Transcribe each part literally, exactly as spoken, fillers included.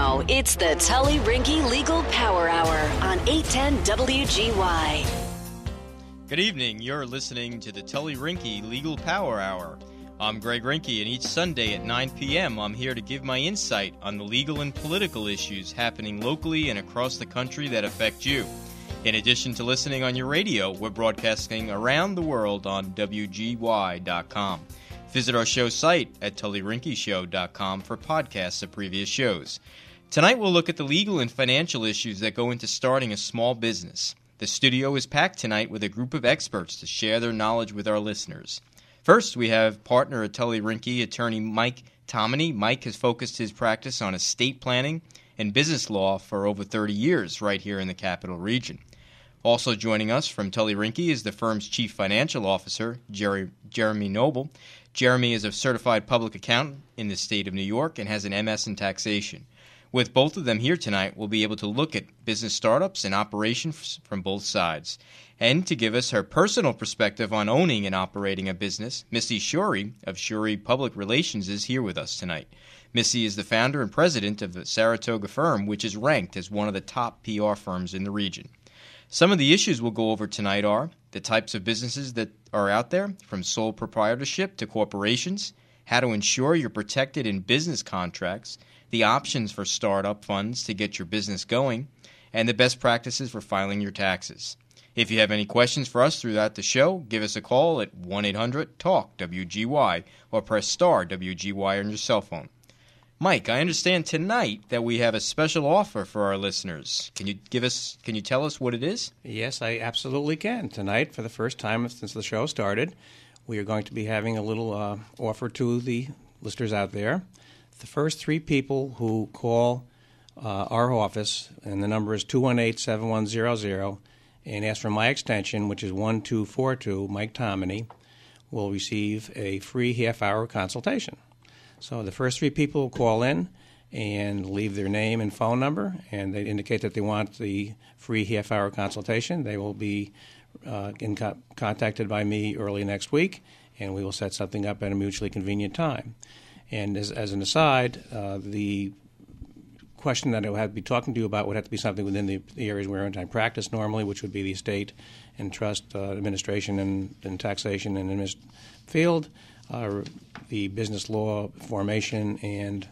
Now, it's the Tully Rinky Legal Power Hour on eight ten W G Y. Good evening. You're listening to the Tully Rinky Legal Power Hour. I'm Greg Rinky, and each Sunday at nine p.m. I'm here to give my insight on the legal and political issues happening locally and across the country that affect you. In addition to listening on your radio, we're broadcasting around the world on W G Y dot com. Visit our show site at tully rinky show dot com for podcasts of previous shows. Tonight we'll look at the legal and financial issues that go into starting a small business. The studio is packed tonight with a group of experts to share their knowledge with our listeners. First, we have partner at Tully Rinky, attorney Mike Tomany. Mike has focused his practice on estate planning and business law for over thirty years right here in the Capital Region. Also joining us from Tully Rinky is the firm's chief financial officer, Jerry, Jeremy Noble. Jeremy is a certified public accountant in the state of New York and has an M S in taxation. With both of them here tonight, we'll be able to look at business startups and operations from both sides. And to give us her personal perspective on owning and operating a business, Missy Shuri of Shuri Public Relations is here with us tonight. Missy is the founder and president of the Saratoga firm, which is ranked as one of the top P R firms in the region. Some of the issues we'll go over tonight are the types of businesses that are out there, from sole proprietorship to corporations, how to ensure you're protected in business contracts, the options for startup funds to get your business going, and the best practices for filing your taxes. If you have any questions for us throughout the show, give us a call at one eight hundred talk W G Y or press star W G Y on your cell phone. Mike, I understand tonight that we have a special offer for our listeners. Can you give us? Can you tell us what it is? Yes, I absolutely can. Tonight, for the first time since the show started, we are going to be having a little uh, offer to the listeners out there. The first three people who call uh, our office, and the number is two one eight, seven one zero zero, and ask for my extension, which is one two four two, Mike Tomany, will receive a free half-hour consultation. So the first three people will call in and leave their name and phone number, and they indicate that they want the free half-hour consultation. They will be uh, in co- contacted by me early next week, and we will set something up at a mutually convenient time. And as, as an aside, uh, the question that I would have to be talking to you about would have to be something within the, the areas where I practice normally, which would be the estate and trust uh, administration and, and taxation and administ- field. Uh, the business law formation, and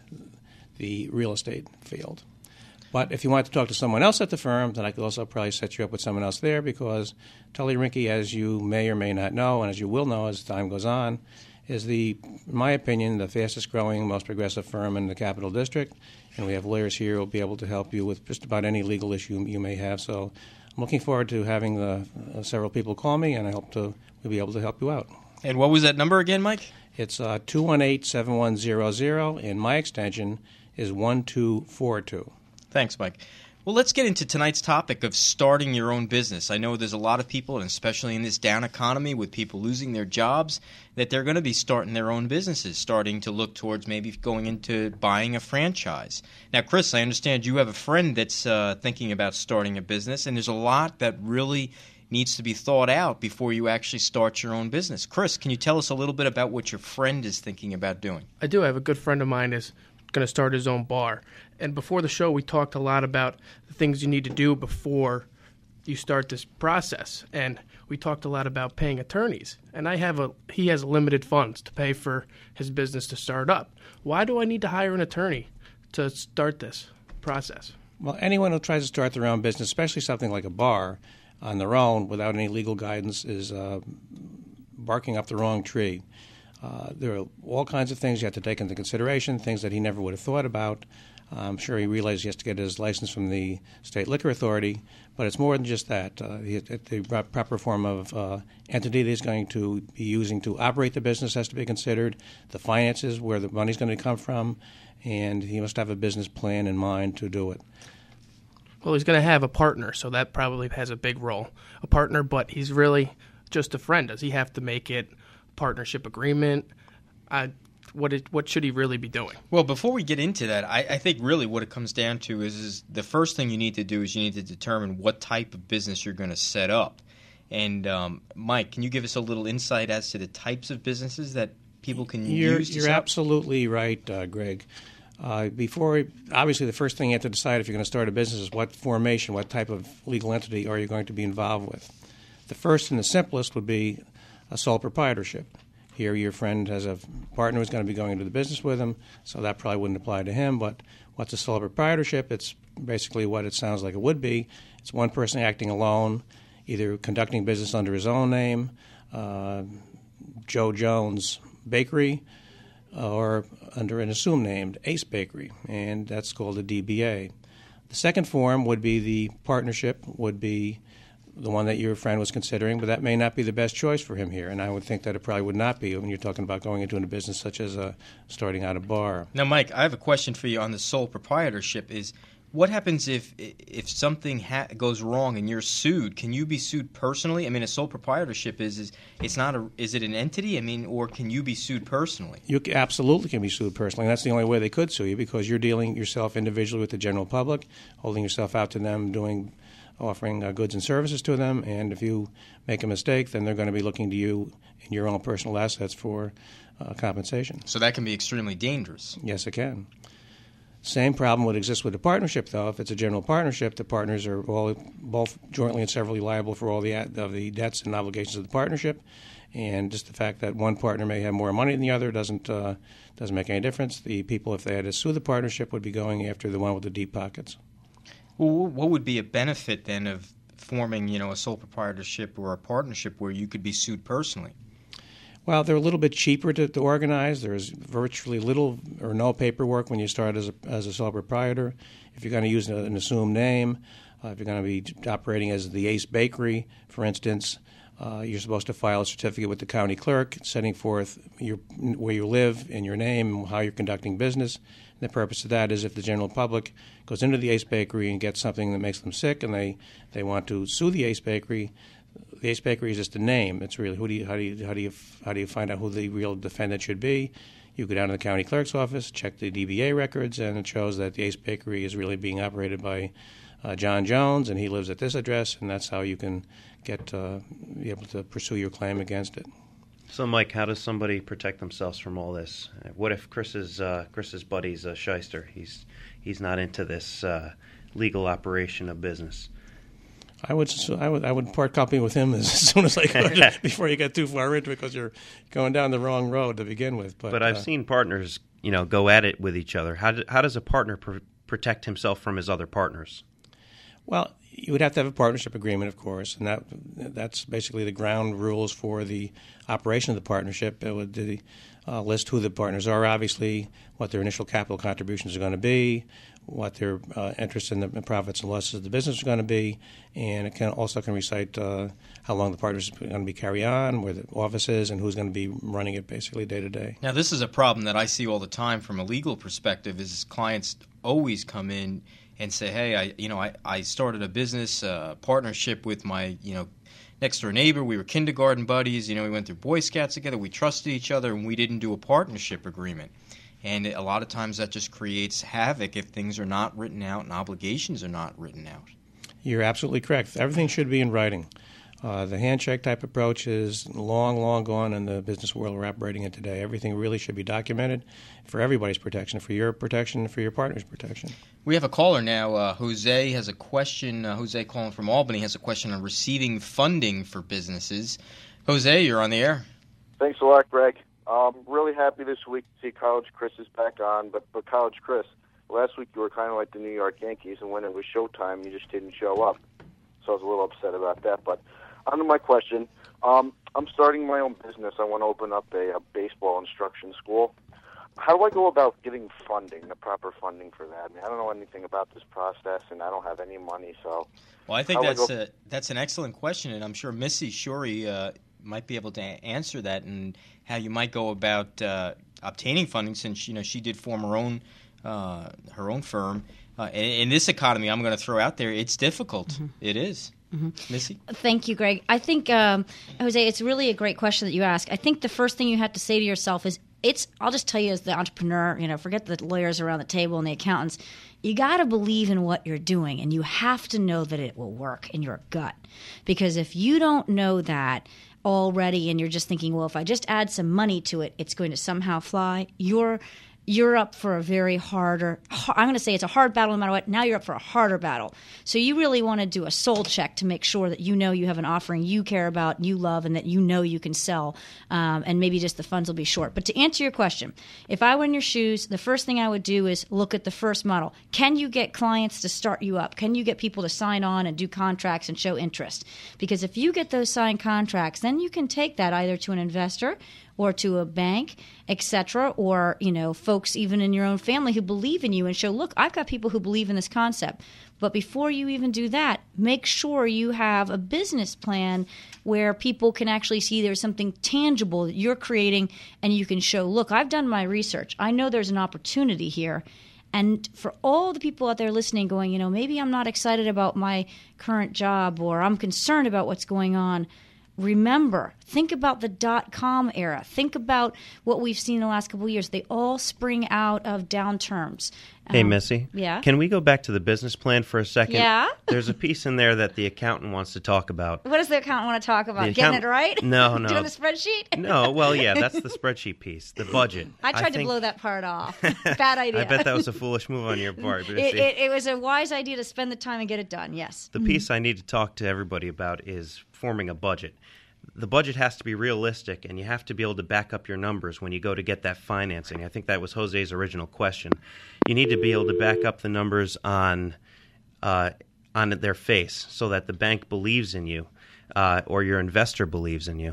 the real estate field. But if you want to talk to someone else at the firm, then I could also probably set you up with someone else there, because Tully Rinky, as you may or may not know, and as you will know as time goes on, is the, in my opinion, the fastest growing, most progressive firm in the Capital District, and we have lawyers here who will be able to help you with just about any legal issue you may have. So I'm looking forward to having the, uh, several people call me, and I hope to we'll be able to help you out. And what was that number again, Mike? It's uh, two one eight, seven one zero zero, and my extension is one two four two. Thanks, Mike. Well, let's get into tonight's topic of starting your own business. I know there's a lot of people, and especially in this down economy with people losing their jobs, that they're going to be starting their own businesses, starting to look towards maybe going into buying a franchise. Now, Chris, I understand you have a friend that's uh, thinking about starting a business, and there's a lot that really needs to be thought out before you actually start your own business. Chris, can you tell us a little bit about what your friend is thinking about doing? I do. I have a good friend of mine is going to start his own bar. And before the show, we talked a lot about the things you need to do before you start this process. And we talked a lot about paying attorneys. And I have a he has limited funds to pay for his business to start up. Why do I need to hire an attorney to start this process? Well, anyone who tries to start their own business, especially something like a bar, on their own without any legal guidance is uh, barking up the wrong tree. Uh, there are all kinds of things you have to take into consideration, things that he never would have thought about. I'm sure he realized he has to get his license from the State Liquor Authority, but it's more than just that. Uh, he, the proper form of uh, entity that he's going to be using to operate the business has to be considered, the finances, where the money's going to come from, and he must have a business plan in mind to do it. Well, he's going to have a partner, so that probably has a big role. A partner, but he's really just a friend. Does he have to make it a partnership agreement? Uh, what it, what should he really be doing? Well, before we get into that, I, I think really what it comes down to is, is the first thing you need to do is you need to determine what type of business you're going to set up. And, um, Mike, can you give us a little insight as to the types of businesses that people can you're, use to You're set up? absolutely right, uh, Greg. Uh, before, obviously, the first thing you have to decide if you're going to start a business is what formation, what type of legal entity are you going to be involved with. The first and the simplest would be a sole proprietorship. Here, your friend has a partner who's going to be going into the business with him, so that probably wouldn't apply to him. But what's a sole proprietorship? It's basically what it sounds like it would be. It's one person acting alone, either conducting business under his own name, uh, Joe Jones Bakery, or under an assumed name, Ace Bakery, and that's called a D B A. The second form would be the partnership, would be the one that your friend was considering, but that may not be the best choice for him here, and I would think that it probably would not be when you're talking about going into a business such as uh, starting out a bar. Now, Mike, I have a question for you on the sole proprietorship is, what happens if if something ha- goes wrong and you're sued? Can you be sued personally? I mean, a sole proprietorship is, is it's not a is it an entity? I mean, or can you be sued personally? You absolutely can be sued personally. That's the only way they could sue you, because you're dealing yourself individually with the general public, holding yourself out to them, doing offering uh, goods and services to them. And if you make a mistake, then they're going to be looking to you in your own personal assets for uh, compensation. So that can be extremely dangerous. Yes, it can. Same problem would exist with a partnership, though. If it's a general partnership, the partners are all both jointly and severally liable for all the of the debts and obligations of the partnership. And just the fact that one partner may have more money than the other doesn't uh, doesn't make any difference. The people, if they had to sue the partnership, would be going after the one with the deep pockets. Well, what would be a benefit then of forming, you know, a sole proprietorship or a partnership where you could be sued personally? Well, they're a little bit cheaper to, to organize. There's virtually little or no paperwork when you start as a, as a sole proprietor. If you're going to use an assumed name, uh, if you're going to be operating as the Ace Bakery, for instance, uh, you're supposed to file a certificate with the county clerk setting forth your, where you live and your name and how you're conducting business. And the purpose of that is if the general public goes into the Ace Bakery and gets something that makes them sick and they, they want to sue the Ace Bakery, the Ace Bakery is just a name. It's really who do you how do you how do you how do you find out who the real defendant should be? You go down to the county clerk's office, check the D B A records, and it shows that the Ace Bakery is really being operated by uh, John Jones, and he lives at this address, and that's how you can get uh, be able to pursue your claim against it. So, Mike, how does somebody protect themselves from all this? What if Chris's uh, Chris's buddy's a shyster? He's he's not into this uh, legal operation of business. I would, I would, I would part company with him as soon as I could before you get too far into it, because you're going down the wrong road to begin with. But, but I've uh, seen partners, you know, go at it with each other. How do, how does a partner pr- protect himself from his other partners? Well, you would have to have a partnership agreement, of course, and that that's basically the ground rules for the operation of the partnership. It would the, uh, list who the partners are, obviously, what their initial capital contributions are going to be, what their uh, interest in the profits and losses of the business are going to be, and it can also can recite uh, how long the partners are going to be carry on, where the office is, and who's going to be running it basically day to day. Now, this is a problem that I see all the time from a legal perspective. Is clients always come in and say, "Hey, I you know I, I started a business uh, partnership with my you know next door neighbor. We were kindergarten buddies. You know, we went through Boy Scouts together. We trusted each other, and we didn't do a partnership agreement." And a lot of times that just creates havoc if things are not written out and obligations are not written out. You're absolutely correct. Everything should be in writing. Uh, the handshake type approach is long, long gone in the business world we're operating in today. Everything really should be documented for everybody's protection, for your protection, for your partner's protection. We have a caller now. Uh, Jose has a question. Uh, Jose calling from Albany has a question on receiving funding for businesses. Jose, you're on the air. Thanks a lot, Greg. Um, really happy this week to see College Chris is back on, but, but College Chris, last week you were kind of like the New York Yankees, and when it was showtime, you just didn't show up. So I was a little upset about that. But on to my question, um, I'm starting my own business. I want to open up a, a baseball instruction school. How do I go about getting funding, the proper funding for that? I mean, I don't know anything about this process, and I don't have any money. So, well, I think how that's do I go- a, that's an excellent question, and I'm sure Missy Shorey uh, might be able to a- answer that, and how you might go about uh, obtaining funding, since you know she did form her own uh, her own firm. Uh, in, in this economy, I'm going to throw out there, it's difficult. Mm-hmm. It is. Mm-hmm. Missy? Thank you, Greg. I think, um, Jose, it's really a great question that you ask. I think the first thing you have to say to yourself is, it's. I'll just tell you as the entrepreneur, you know, forget the lawyers around the table and the accountants. You got to believe in what you're doing, and you have to know that it will work in your gut. Because if you don't know that already and you're just thinking, well, if I just add some money to it, it's going to somehow fly, you're you're up for a very harder, I'm going to say it's a hard battle no matter what. Now you're up for a harder battle. So you really want to do a soul check to make sure that you know you have an offering you care about, you love, and that you know you can sell. Um, and maybe just the funds will be short. But to answer your question, if I were in your shoes, the first thing I would do is look at the first model. Can you get clients to start you up? Can you get people to sign on and do contracts and show interest? Because if you get those signed contracts, then you can take that either to an investor or to a bank, et cetera, or, you know, folks even in your own family who believe in you and show, look, I've got people who believe in this concept. But before you even do that, make sure you have a business plan where people can actually see there's something tangible that you're creating and you can show, look, I've done my research. I know there's an opportunity here. And for all the people out there listening going, you know, maybe I'm not excited about my current job or I'm concerned about what's going on. Remember, think about the dot-com era. Think about what we've seen in the last couple of years. They all spring out of downturns. Hey, Um, Missy. Yeah? Can we go back to the business plan for a second? Yeah? There's a piece in there that the accountant wants to talk about. What does the accountant want to talk about? The Getting account- it right? No, no. Doing the spreadsheet? No, well, yeah, that's the spreadsheet piece, the budget. I tried to think- blow that part off. Bad idea. I bet that was a foolish move on your part. Missy. It, it, it was a wise idea to spend the time and get it done, yes. The piece I need to talk to everybody about is forming a budget. The budget has to be realistic, and you have to be able to back up your numbers when you go to get that financing. I think that was Jose's original question. You need to be able to back up the numbers on uh, on their face so that the bank believes in you uh, or your investor believes in you.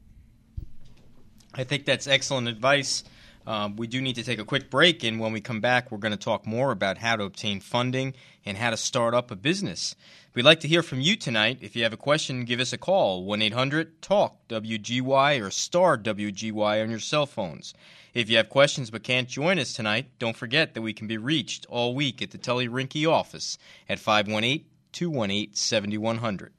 I think that's excellent advice. Um, we do need to take a quick break, and when we come back, we're going to talk more about how to obtain funding and how to start up a business. We'd like to hear from you tonight. If you have a question, give us a call, one eight hundred talk W G Y or star W G Y on your cell phones. If you have questions but can't join us tonight, don't forget that we can be reached all week at the Tully Rinke office at five one eight, two one eight, seven one zero zero.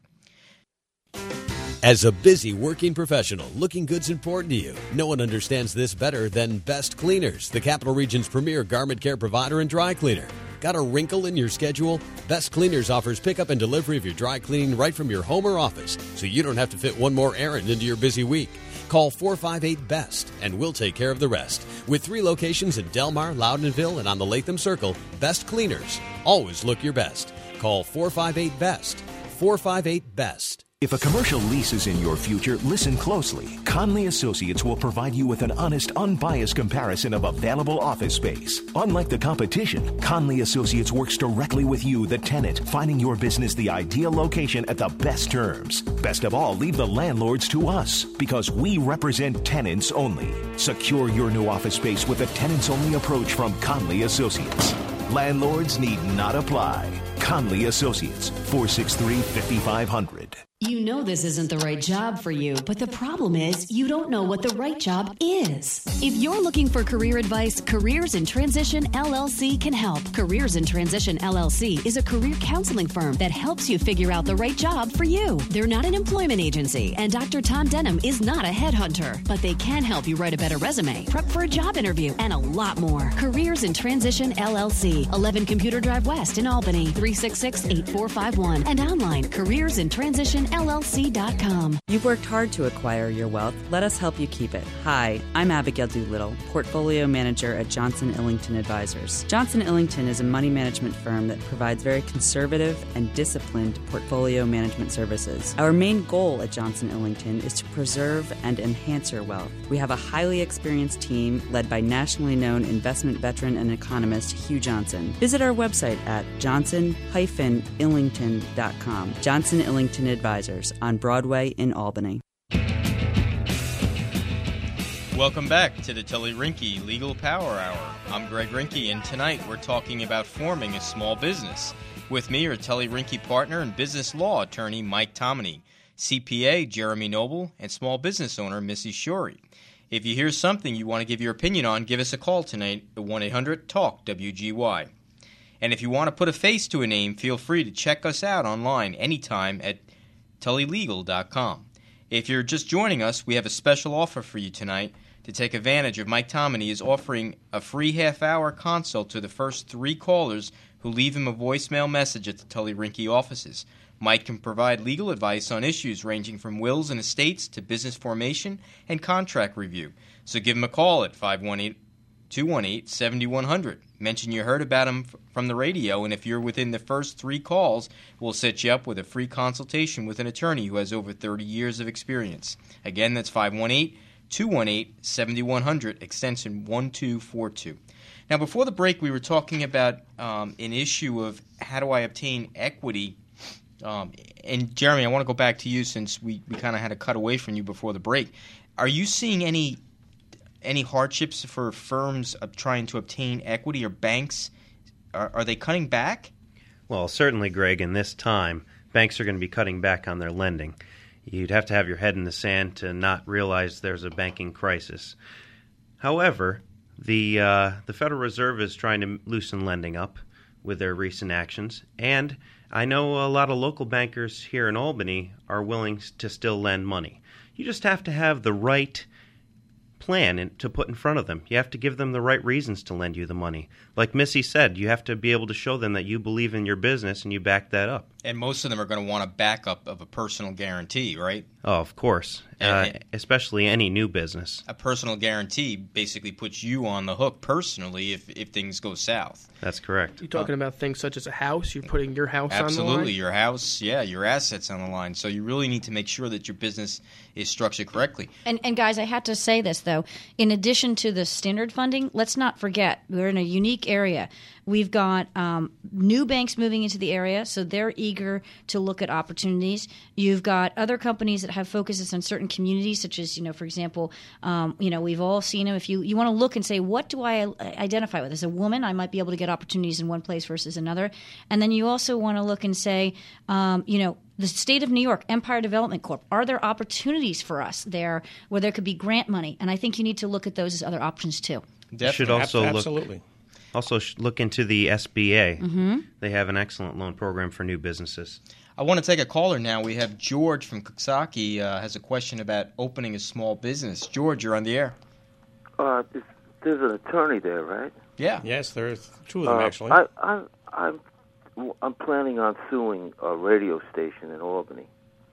As a busy working professional, looking good's important to you. No one understands this better than Best Cleaners, the Capital Region's premier garment care provider and dry cleaner. Got a wrinkle in your schedule? Best Cleaners offers pickup and delivery of your dry cleaning right from your home or office, so you don't have to fit one more errand into your busy week. Call four five eight BEST, and we'll take care of the rest. With three locations in Delmar, Loudonville, and on the Latham Circle, Best Cleaners. Always look your best. Call four five eight BEST. four five eight BEST. If a commercial lease is in your future, listen closely. Conley Associates will provide you with an honest, unbiased comparison of available office space. Unlike the competition, Conley Associates works directly with you, the tenant, finding your business the ideal location at the best terms. Best of all, leave the landlords to us, because we represent tenants only. Secure your new office space with a tenants-only approach from Conley Associates. Landlords need not apply. Conley Associates, four six three, five five zero zero. You know this isn't the right job for you, but the problem is you don't know what the right job is. If you're looking for career advice, Careers in Transition L L C can help. Careers in Transition L L C is a career counseling firm that helps you figure out the right job for you. They're not an employment agency, and Doctor Tom Denham is not a headhunter, but they can help you write a better resume, prep for a job interview, and a lot more. Careers in Transition L L C, eleven Computer Drive West in Albany, three six six, eight four five one, and online, careers in transition L L C dot com. You've worked hard to acquire your wealth. Let us help you keep it. Hi, I'm Abigail Doolittle, Portfolio Manager at Johnson Illington Advisors. Johnson Illington is a money management firm that provides very conservative and disciplined portfolio management services. Our main goal at Johnson Illington is to preserve and enhance your wealth. We have a highly experienced team led by nationally known investment veteran and economist Hugh Johnson. Visit our website at johnson dash illington dot com. Johnson Illington Advisors on Broadway in Albany. Welcome back to the Tully Rinke Legal Power Hour. I'm Greg Rinke, and tonight we're talking about forming a small business. With me are Tully Rinke partner and business law attorney Mike Tomany, C P A Jeremy Noble, and small business owner Missy Shorey. If you hear something you want to give your opinion on, give us a call tonight at one eight hundred talk W G Y. And if you want to put a face to a name, feel free to check us out online anytime at tully legal dot com. If you're just joining us, we have a special offer for you tonight. To take advantage of, Mike Tomany is offering a free half-hour consult to the first three callers who leave him a voicemail message at the Tully Rinke offices. Mike can provide legal advice on issues ranging from wills and estates to business formation and contract review. So give him a call at five one eight, two one eight, seven one zero zero. Mention you heard about them f- from the radio, and if you're within the first three calls, we'll set you up with a free consultation with an attorney who has over thirty years of experience. Again, that's five one eight, two one eight, seven one zero zero, extension one two four two. Now, before the break, we were talking about um, an issue of how do I obtain equity. Um, and, Jeremy, I want to go back to you since we, we kind of had to cut away from you before the break. Are you seeing any any hardships for firms of trying to obtain equity, or banks? Are, are they cutting back? Well, certainly, Greg, in this time, banks are going to be cutting back on their lending. You'd have to have your head in the sand to not realize there's a banking crisis. However, the uh, the Federal Reserve is trying to loosen lending up with their recent actions, and I know a lot of local bankers here in Albany are willing to still lend money. You just have to have the right plan in, to put in front of them. You have to give them the right reasons to lend you the money. Like Missy said, you have to be able to show them that you believe in your business and you back that up. And most of them are going to want a backup of a personal guarantee, right? Oh, of course, uh, especially any new business. A personal guarantee basically puts you on the hook personally if, if things go south. That's correct. You're talking uh, about things such as a house? You're putting your house on the line? Absolutely, your house, yeah, your assets on the line. So you really need to make sure that your business is structured correctly. And, and guys, I had to say this, though. In addition to the standard funding, let's not forget we're in a unique area. We've got um, new banks moving into the area, so they're eager to look at opportunities. You've got other companies that have focuses on certain communities, such as, you know, for example, um, you know, we've all seen them. If you, you want to look and say, what do I identify with? As a woman, I might be able to get opportunities in one place versus another. And then you also want to look and say, um, you know, the state of New York, Empire Development Corp, are there opportunities for us there where there could be grant money? And I think you need to look at those as other options, too. Definitely. You should also look, Absolutely. Also look into the S B A. Mm-hmm. They have an excellent loan program for new businesses. I want to take a caller now. We have George from Coxsackie uh, has a question about opening a small business. George, you're on the air. Uh, there's, there's an attorney there, right? Yeah. Yes, there's two of them, uh, actually. I, I, I'm, I'm planning on suing a radio station in Albany.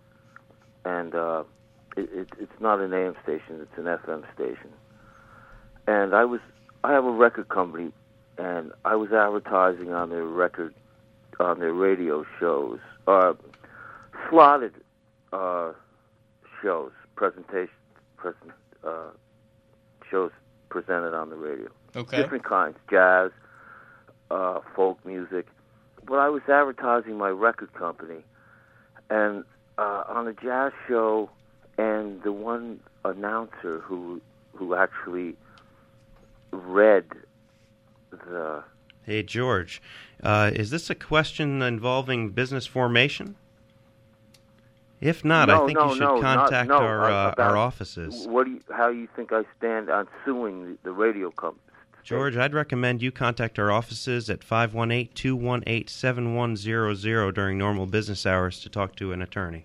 And uh, it, it, it's not an A M station, it's an F M station. And I was, I have a record company, and I was advertising on their record, on their radio shows, uh, slotted uh, shows, presentation, present, uh, shows presented on the radio. Okay. Different kinds, jazz, uh, folk music. But I was advertising my record company, and uh, on a jazz show, and the one announcer who who actually read the... Hey, George, uh, is this a question involving business formation? If not, no, I think no, you should no, contact not, no, our uh, our offices. What do you, how you think I stand on suing the, the radio company? George, I'd recommend you contact our offices at five one eight, two one eight, seven one zero zero during normal business hours to talk to an attorney.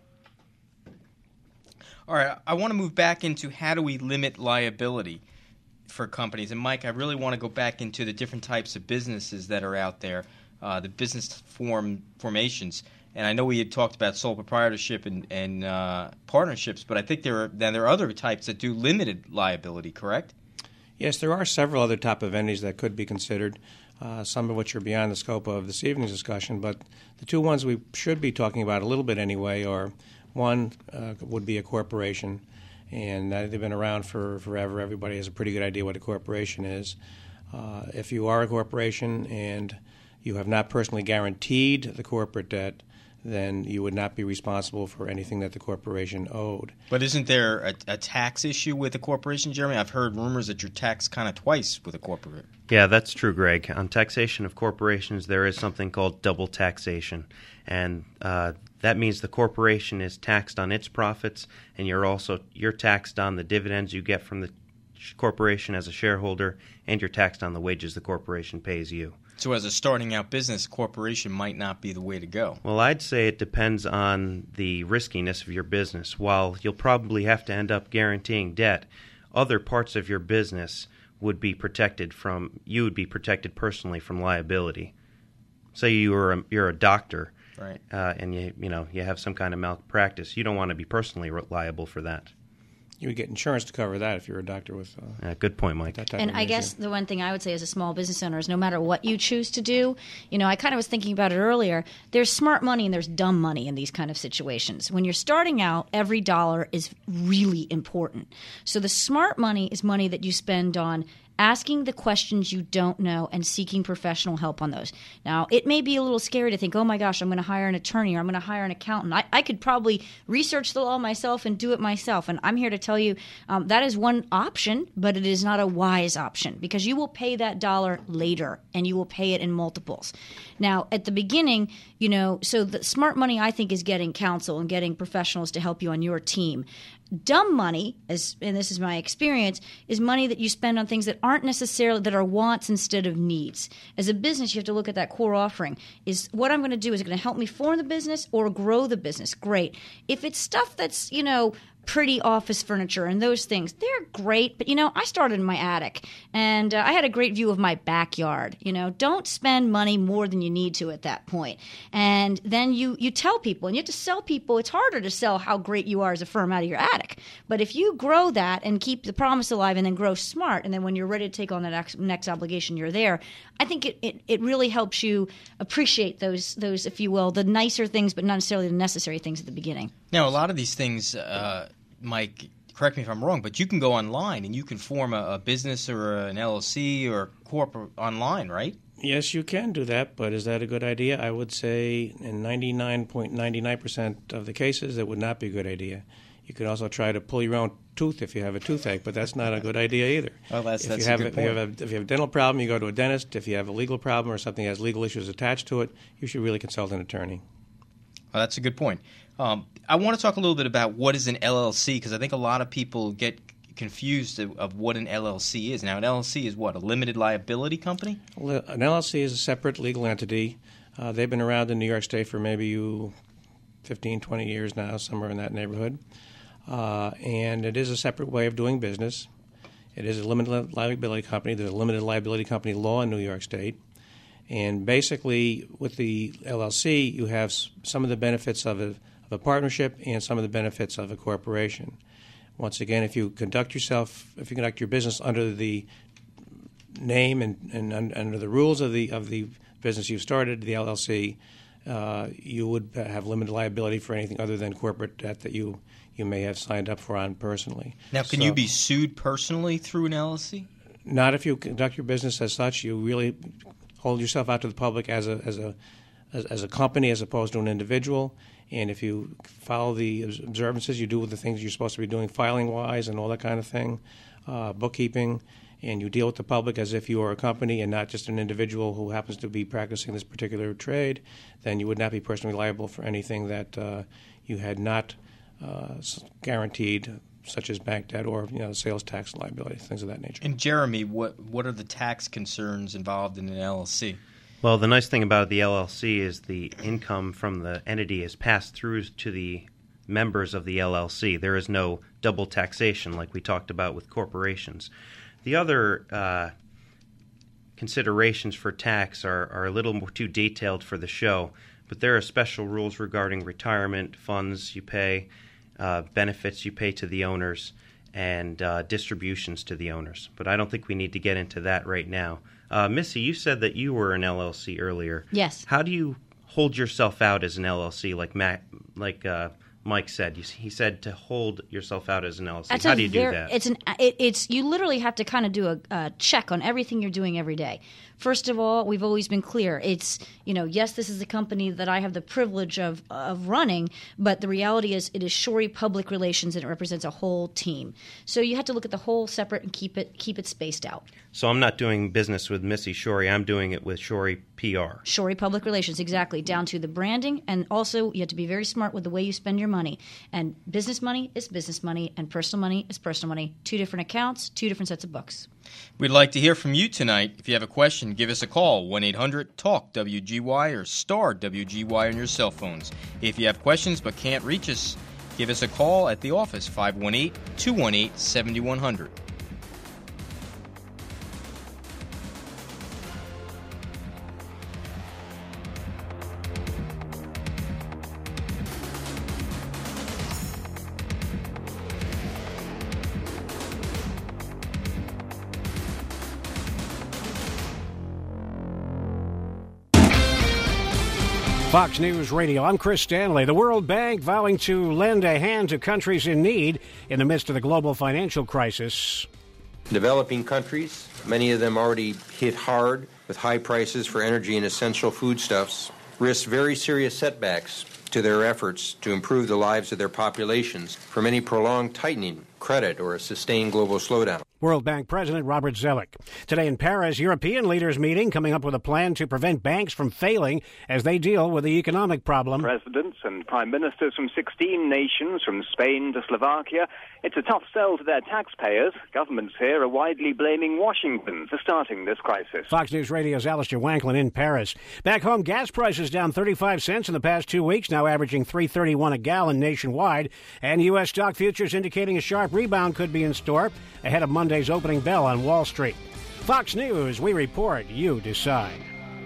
All right, I want to move back into how do we limit liability for companies. And, Mike, I really want to go back into the different types of businesses that are out there, uh, the business form formations. And I know we had talked about sole proprietorship and, and uh, partnerships, but I think there are, then there are other types that do limited liability, correct? Yes, there are several other type of entities that could be considered, uh, some of which are beyond the scope of this evening's discussion. But the two ones we should be talking about a little bit anyway are, one uh, would be a corporation, and uh, they've been around for forever. Everybody has a pretty good idea what a corporation is. Uh, if you are a corporation and you have not personally guaranteed the corporate debt, then you would not be responsible for anything that the corporation owed. But isn't there a, a tax issue with a corporation, Jeremy? I've heard rumors that you're taxed kind of twice with a corporate. Yeah, that's true, Greg. On taxation of corporations, there is something called double taxation. And uh, that means the corporation is taxed on its profits, and you're also you're taxed on the dividends you get from the corporation as a shareholder, and you're taxed on the wages the corporation pays you. So as a starting out business, corporation might not be the way to go. Well, I'd say it depends on the riskiness of your business. While you'll probably have to end up guaranteeing debt, other parts of your business would be protected from, you would be protected personally from liability. Say you were a, you're a doctor, right? Uh, and you you know you have some kind of malpractice. You don't want to be personally liable for that. You would get insurance to cover that if you're a doctor with. Uh, yeah, good point, Mike. That type and of I issue. guess the one thing I would say as a small business owner is no matter what you choose to do, you know, I kind of was thinking about it earlier. There's smart money and there's dumb money in these kind of situations. When you're starting out, every dollar is really important. So the smart money is money that you spend on asking the questions you don't know and seeking professional help on those. Now, it may be a little scary to think, oh my gosh, I'm going to hire an attorney or I'm going to hire an accountant. I, I could probably research the law myself and do it myself. And I'm here to tell you um, that is one option, but it is not a wise option because you will pay that dollar later and you will pay it in multiples. Now, at the beginning, you know, so the smart money, I think, is getting counsel and getting professionals to help you on your team. Dumb money, as, and this is my experience, is money that you spend on things that aren't necessarily, that are wants instead of needs. As a business, you have to look at that core offering. Is what I'm going to do, is it going to help me form the business or grow the business? Great. If it's stuff that's, you know, pretty office furniture and those things, they're great. But, you know, I started in my attic and uh, I had a great view of my backyard. You know, don't spend money more than you need to at that point. And then you, you tell people, and you have to sell people. It's harder to sell how great you are as a firm out of your attic. But if you grow that and keep the promise alive and then grow smart, and then when you're ready to take on the next, next obligation, you're there, I think it, it, it really helps you appreciate those, those, if you will, the nicer things, but not necessarily the necessary things at the beginning. Now, a lot of these things, uh, Mike, correct me if I'm wrong, but you can go online and you can form a, a business or an L L C or corporate online, right? Yes, you can do that, but is that a good idea? I would say in ninety-nine point nine nine percent of the cases, it would not be a good idea. You could also try to pull your own tooth if you have a toothache, but that's not a good idea either. Oh, that's, if that's you have a good a, point. If you, have a, if you have a dental problem, you go to a dentist. If you have a legal problem or something that has legal issues attached to it, you should really consult an attorney. Oh, that's a good point. Um, I want to talk a little bit about what is an L L C, because I think a lot of people get confused of, of what an L L C is. Now, an L L C is what, a limited liability company? Well, an L L C is a separate legal entity. Uh, they've been around in New York State for maybe you fifteen, twenty years now, somewhere in that neighborhood. Uh, and it is a separate way of doing business. It is a limited liability company. There's a limited liability company law in New York State. And basically, with the L L C, you have some of the benefits of a, of a partnership and some of the benefits of a corporation. Once again, if you conduct yourself, if you conduct your business under the name and, and under the rules of the of the business you've started, the L L C, uh, you would have limited liability for anything other than corporate debt that you, you may have signed up for on personally. Now, can so, you be sued personally through an L L C? Not if you conduct your business as such. You really hold yourself out to the public as a as a as, as a company as opposed to an individual. And if you follow the observances, you do the things you're supposed to be doing filing-wise and all that kind of thing, uh, bookkeeping, and you deal with the public as if you are a company and not just an individual who happens to be practicing this particular trade, then you would not be personally liable for anything that uh, you had not uh, guaranteed, such as bank debt or you know sales tax liability, things of that nature. And Jeremy, what what are the tax concerns involved in an L L C? Well, the nice thing about the L L C is the income from the entity is passed through to the members of the L L C. There is no double taxation like we talked about with corporations. The other uh, considerations for tax are, are a little more too detailed for the show, but there are special rules regarding retirement funds you pay, uh, benefits you pay to the owners, and uh, distributions to the owners. But I don't think we need to get into that right now. Uh, Missy, you said that you were an L L C earlier. Yes. How do you hold yourself out as an L L C, like Matt, like uh, Mike said? He said to hold yourself out as an L L C. That's How do you very, do that? It's an. It, it's you literally have to kind of do a, a check on everything you're doing every day. First of all, we've always been clear. It's, you know, yes, this is a company that I have the privilege of of running, but the reality is it is Shorey Public Relations and it represents a whole team. So you have to look at the whole separate and keep it keep it spaced out. So I'm not doing business with Missy Shorey. I'm doing it with Shorey P R. Shorey Public Relations, exactly, down to the branding. And also you have to be very smart with the way you spend your money. And business money is business money and personal money is personal money. Two different accounts, two different sets of books. We'd like to hear from you tonight. If you have a question, give us a call, one eight hundred talk W G Y or star W G Y on your cell phones. If you have questions but can't reach us, give us a call at the office, five one eight, two one eight, seven one zero zero. Fox News Radio, I'm Chris Stanley. The World Bank vowing to lend a hand to countries in need in the midst of the global financial crisis. Developing countries, many of them already hit hard with high prices for energy and essential foodstuffs, risk very serious setbacks to their efforts to improve the lives of their populations from any prolonged tightening, credit, or a sustained global slowdown. World Bank President Robert Zoellick. Today in Paris, European leaders meeting, coming up with a plan to prevent banks from failing as they deal with the economic problem. Presidents and prime ministers from sixteen nations, from Spain to Slovakia. It's a tough sell to their taxpayers. Governments here are widely blaming Washington for starting this crisis. Fox News Radio's Alistair Wanklin in Paris. Back home, gas prices down thirty-five cents in the past two weeks, now averaging three thirty-one a gallon nationwide. And U S stock futures indicating a sharp rebound could be in store ahead of Monday's opening bell on Wall Street. Fox News, we report, you decide.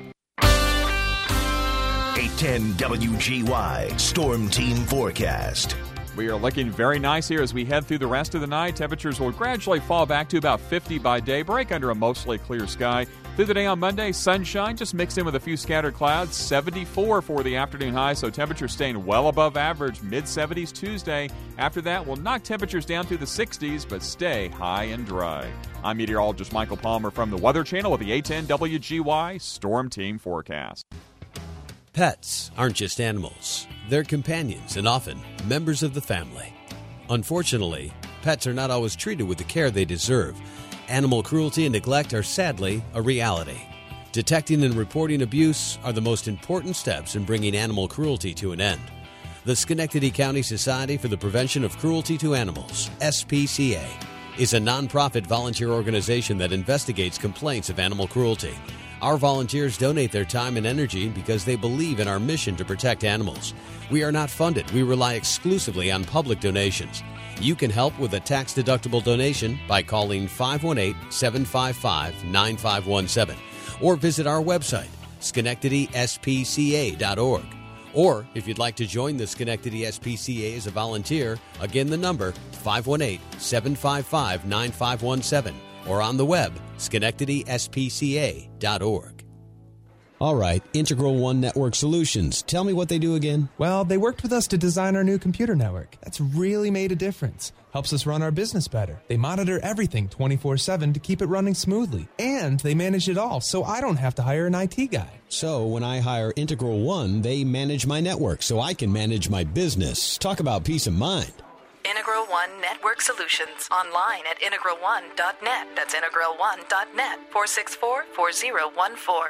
eight ten W G Y Storm Team Forecast. We are looking very nice here as we head through the rest of the night. Temperatures will gradually fall back to about fifty by daybreak under a mostly clear sky. Through the day on Monday, sunshine just mixed in with a few scattered clouds. seventy-four for the afternoon high, so temperatures staying well above average. mid-seventies Tuesday. After that, we'll knock temperatures down to the sixties, but stay high and dry. I'm meteorologist Michael Palmer from the Weather Channel with the eight ten W G Y Storm Team Forecast. Pets aren't just animals. They're companions and often members of the family. Unfortunately, pets are not always treated with the care they deserve. Animal cruelty and neglect are sadly a reality. Detecting and reporting abuse are the most important steps in bringing animal cruelty to an end. The Schenectady County Society for the Prevention of Cruelty to Animals, S P C A, is a nonprofit volunteer organization that investigates complaints of animal cruelty. Our volunteers donate their time and energy because they believe in our mission to protect animals. We are not funded. We rely exclusively on public donations. You can help with a tax-deductible donation by calling five one eight, seven five five, nine five one seven or visit our website, Schenectady S P C A dot org. Or if you'd like to join the Schenectady S P C A as a volunteer, again the number five one eight, seven five five, nine five one seven or on the web, Schenectady S P C A dot org. All right, Integral One Network Solutions. Tell me what they do again. Well, they worked with us to design our new computer network. That's really made a difference. Helps us run our business better. They monitor everything twenty-four seven to keep it running smoothly. And they manage it all, so I don't have to hire an I T guy. So when I hire Integral One, they manage my network so I can manage my business. Talk about peace of mind. Integral One Network Solutions. Online at integral one dot net. That's integral one dot net. four six four, four zero one four.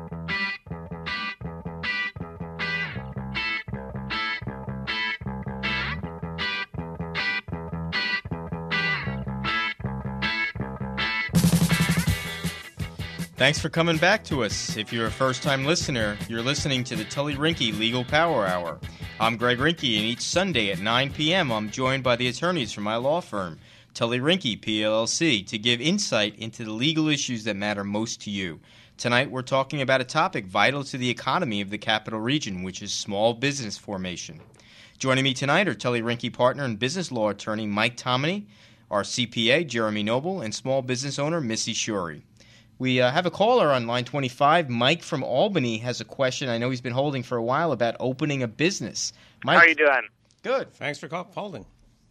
Thanks for coming back to us. If you're a first-time listener, you're listening to the Tully Rinke Legal Power Hour. I'm Greg Rinke, and each Sunday at nine p.m. I'm joined by the attorneys from my law firm, Tully Rinke, P L L C, to give insight into the legal issues that matter most to you. Tonight we're talking about a topic vital to the economy of the Capital Region, which is small business formation. Joining me tonight are Tully Rinke partner and business law attorney Mike Tomany, our C P A, Jeremy Noble, and small business owner Missy Shuri. We uh, have a caller on line twenty-five. Mike from Albany has a question I know he's been holding for a while about opening a business. Mike, how are you doing? Good. Thanks for call- holding.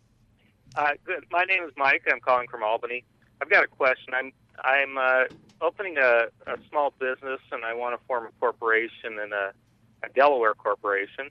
Uh, good. My name is Mike. I'm calling from Albany. I've got a question. I'm I'm uh, opening a, a small business, and I want to form a corporation and a, a Delaware corporation.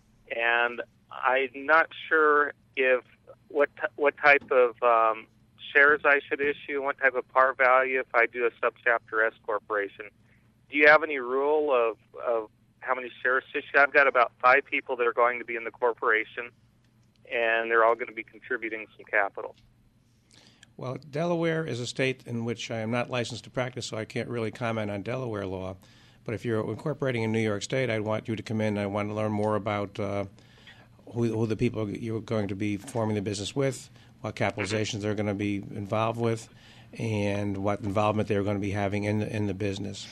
And I'm not sure if what t- what type of um, shares I should issue and what type of par value if I do a subchapter S corporation. Do you have any rule of, of how many shares to issue? I've got about five people that are going to be in the corporation, and they're all going to be contributing some capital. Well, Delaware is a state in which I am not licensed to practice, so I can't really comment on Delaware law. But if you're incorporating in New York State, I'd want you to come in. I want to learn more about uh, who, who the people you're going to be forming the business with, what capitalizations they're going to be involved with, and what involvement they're going to be having in the, in the business.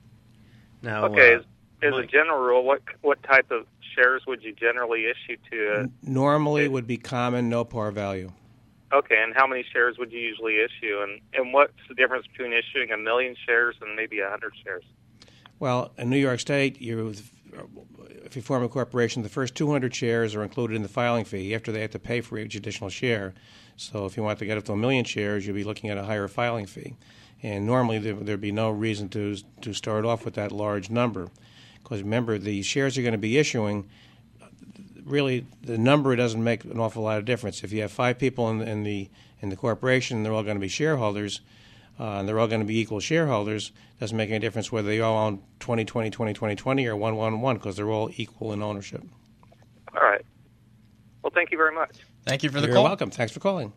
Now, okay, uh, as, as a general rule, what what type of shares would you generally issue to? Uh, Normally would be common, no par value. Okay, and how many shares would you usually issue? And, and what's the difference between issuing a million shares and maybe a hundred shares? Well, in New York State, you if you form a corporation, the first two hundred shares are included in the filing fee. After they have to pay for each additional share. So if you want to get up to a million shares, you'll be looking at a higher filing fee. And normally there would be no reason to to start off with that large number. Because remember, the shares you're going to be issuing, really the number doesn't make an awful lot of difference. If you have five people in the, in the, in the corporation, they're all going to be shareholders, uh, and they're all going to be equal shareholders, doesn't make any difference whether they all own twenty twenty, twenty twenty, twenty or one one one, because they're all equal in ownership. All right. Well, thank you very much. Thank you for the You're call. You're welcome. Thanks for calling.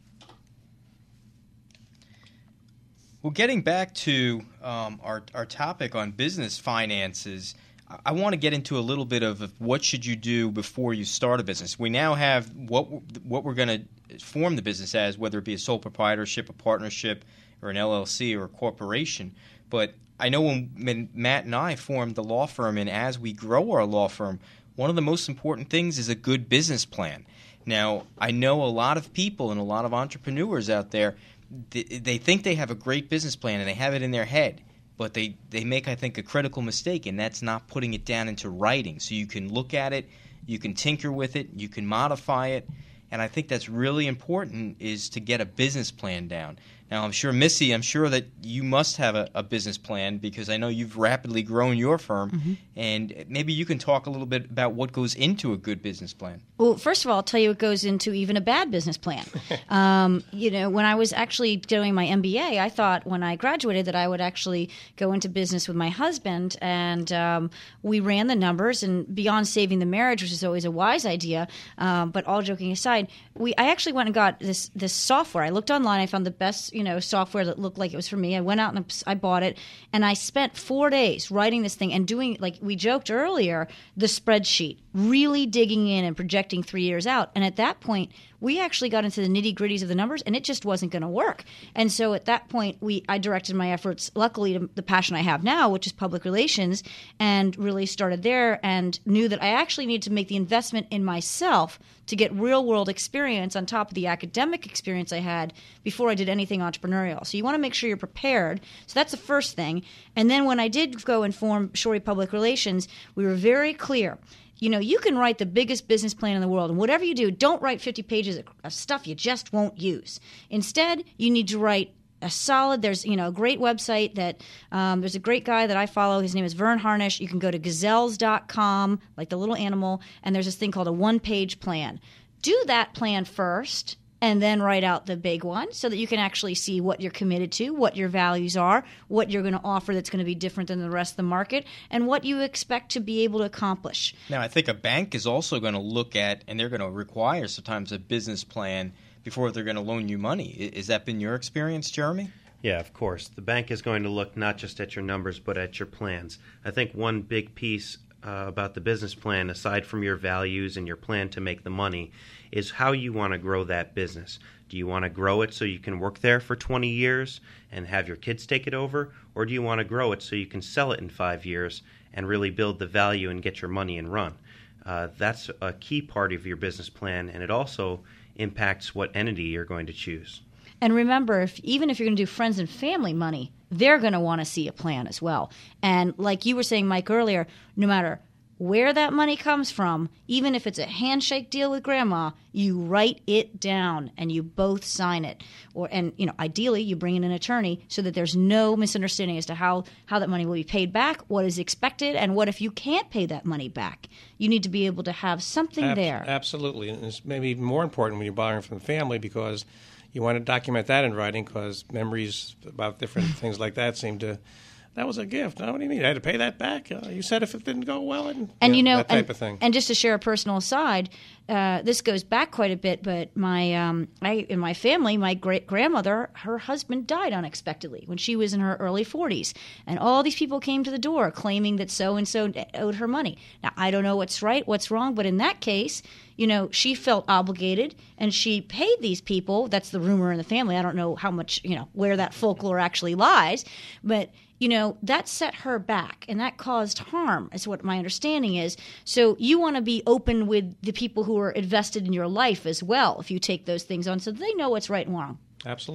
Well, getting back to um, our our topic on business finances, I, I want to get into a little bit of what should you do before you start a business. We now have what what we're going to form the business as, whether it be a sole proprietorship, a partnership, or an L L C or a corporation. But I know when, when Matt and I formed the law firm, and as we grow our law firm, one of the most important things is a good business plan. Now, I know a lot of people and a lot of entrepreneurs out there, they think they have a great business plan and they have it in their head, but they, they make, I think, a critical mistake, and that's not putting it down into writing. So you can look at it, you can tinker with it, you can modify it, and I think that's really important, is to get a business plan down. Now, I'm sure, Missy, I'm sure that you must have a, a business plan, because I know you've rapidly grown your firm, mm-hmm. and maybe you can talk a little bit about what goes into a good business plan. Well, first of all, I'll tell you what goes into even a bad business plan. um, you know, when I was actually doing my M B A, I thought when I graduated that I would actually go into business with my husband, and um, we ran the numbers, and beyond saving the marriage, which is always a wise idea, um, but all joking aside, we I actually went and got this this software. I looked online, I found the best, you know, software that looked like it was for me. I went out and I bought it, and I spent four days writing this thing and doing, like we joked earlier, the spreadsheet, really digging in and projecting three years out. And at that point, we actually got into the nitty-gritties of the numbers, and it just wasn't going to work. And so at that point, we I directed my efforts, luckily, to the passion I have now, which is public relations, and really started there, and knew that I actually needed to make the investment in myself to get real-world experience on top of the academic experience I had before I did anything entrepreneurial. So you want to make sure you're prepared. So that's the first thing. And then when I did go and form Shorey Public Relations, we were very clear. You know, you can write the biggest business plan in the world, and whatever you do, don't write fifty pages of stuff you just won't use. Instead, you need to write a solid, there's, you know, a great website that, um, there's a great guy that I follow. His name is Vern Harnish. You can go to gazelles dot com, like the little animal, and there's this thing called a one-page plan. Do that plan first, and then write out the big one so that you can actually see what you're committed to, what your values are, what you're going to offer that's going to be different than the rest of the market, and what you expect to be able to accomplish. Now, I think a bank is also going to look at, and they're going to require sometimes a business plan before they're going to loan you money. Has that been your experience, Jeremy? Yeah, of course. The bank is going to look not just at your numbers, but at your plans. I think one big piece uh, about the business plan, aside from your values and your plan to make the money, is how you want to grow that business. Do you want to grow it so you can work there for twenty years and have your kids take it over? Or do you want to grow it so you can sell it in five years and really build the value and get your money and run? Uh, that's a key part of your business plan, and it also impacts what entity you're going to choose. And remember, if even if you're going to do friends and family money, they're going to want to see a plan as well. And like you were saying, Mike, earlier, no matter where that money comes from, even if it's a handshake deal with grandma, you write it down and you both sign it. Or and you know, ideally you bring in an attorney so that there's no misunderstanding as to how, how that money will be paid back, what is expected, and what if you can't pay that money back. You need to be able to have something Ab- there. Absolutely. And it's maybe even more important when you're borrowing from the family, because you want to document that in writing, because memories about different things like that seem to... That was a gift. No, what do you mean? I had to pay that back? Uh, you said if it didn't go well, and, and you know, know, that type and, of thing. And just to share a personal aside, uh, this goes back quite a bit. But my, um, I in my family, my great grandmother, her husband died unexpectedly when she was in her early forties, and all these people came to the door claiming that so and so owed her money. Now I don't know what's right, what's wrong, but in that case, you know, she felt obligated, and she paid these people. That's the rumor in the family. I don't know how much, you know, where that folklore actually lies, but. You know, that set her back, and that caused harm, is what my understanding is. So you want to be open with the people who are invested in your life as well if you take those things on, so they know what's right and wrong. Absolutely.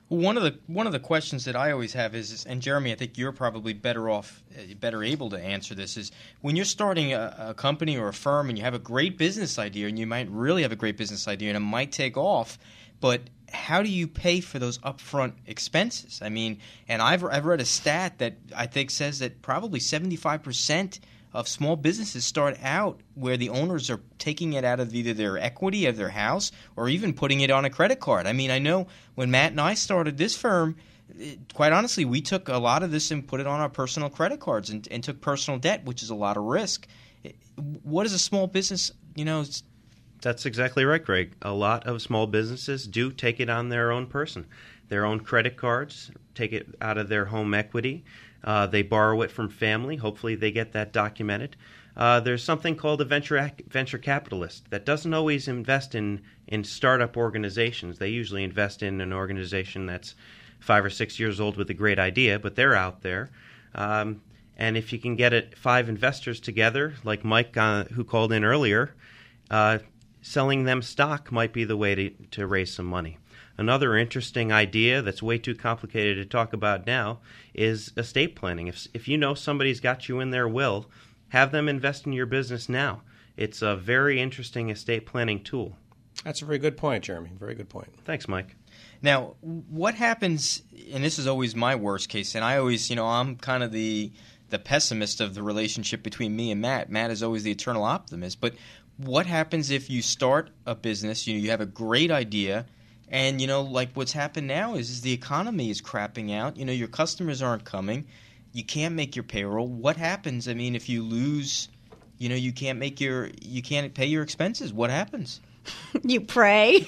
One of the one of the questions that I always have is, is and Jeremy, I think you're probably better off, uh, better able to answer this, is when you're starting a, a company or a firm and you have a great business idea, and you might really have a great business idea and it might take off, but how do you pay for those upfront expenses? I mean, and I've I've read a stat that I think says that probably seventy-five percent of small businesses start out where the owners are taking it out of either their equity of their house or even putting it on a credit card. I mean, I know when Matt and I started this firm, it, quite honestly, we took a lot of this and put it on our personal credit cards and, and took personal debt, which is a lot of risk. What is a small business, you know? That's exactly right, Greg. A lot of small businesses do take it on their own person, their own credit cards, take it out of their home equity. Uh, they borrow it from family. Hopefully they get that documented. Uh, there's something called a venture ac- venture capitalist that doesn't always invest in, in startup organizations. They usually invest in an organization that's five or six years old with a great idea, but they're out there. Um, and if you can get it, five investors together, like Mike uh, who called in earlier, uh, selling them stock might be the way to, to raise some money. Another interesting idea that's way too complicated to talk about now is estate planning. If if you know somebody's got you in their will, have them invest in your business now. It's a very interesting estate planning tool. That's a very good point, Jeremy. Very good point. Thanks, Mike. Now, what happens, and this is always my worst case, and I always, you know, I'm kind of the the pessimist of the relationship between me and Matt. Matt is always the eternal optimist. But what happens if you start a business, you know, you have a great idea, and, you know, like what's happened now is, is the economy is crapping out. You know, your customers aren't coming. You can't make your payroll. What happens? I mean, if you lose, you know, you can't make your, you can't pay your expenses. What happens? You pray.